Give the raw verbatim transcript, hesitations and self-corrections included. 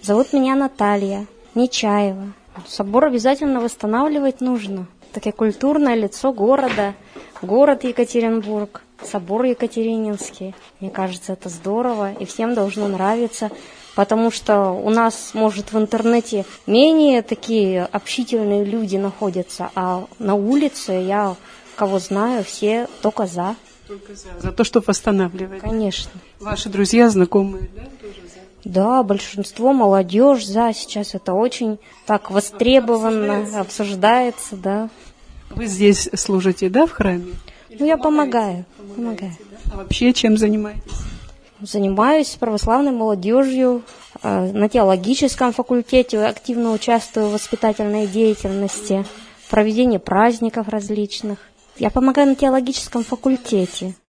Зовут меня Наталья Нечаева. Собор обязательно восстанавливать нужно. Такое культурное лицо города, город Екатеринбург, собор Екатерининский. Мне кажется, это здорово и всем должно нравиться, потому что у нас, может, в интернете менее такие общительные люди находятся, а на улице я, кого знаю, все только за. Только за, за то, что восстанавливать. Конечно. Ваши друзья, знакомые, да, тоже за? Да, большинство молодежь за. Сейчас это очень так востребовано, обсуждается, обсуждается да. Вы здесь служите, да, в храме? Или ну, я помогаю. помогаю. Да? А вообще чем занимаетесь? Занимаюсь православной молодежью, на теологическом факультете активно участвую в воспитательной деятельности, в проведении праздников различных. Я помогаю на теологическом факультете.